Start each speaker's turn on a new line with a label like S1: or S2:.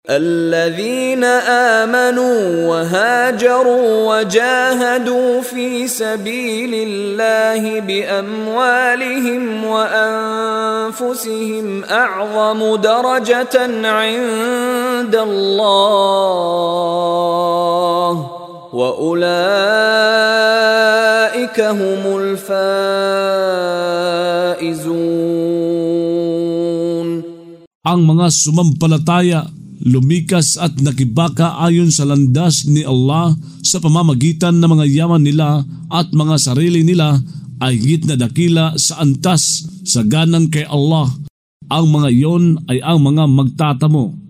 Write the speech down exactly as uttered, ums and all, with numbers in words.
S1: الذين آمنوا وهاجروا وجاهدوا في سبيل الله بأموالهم وأنفسهم أعظم درجة عند الله وأولئك هم الفائزون.
S2: Ang mga sumampalataya, lumikas at nakibaka ayon sa landas ni Allah sa pamamagitan ng mga yaman nila at mga sarili nila ay higit na dakila sa antas sa ganang kay Allah. Ang mga iyon ay ang mga magtatamo.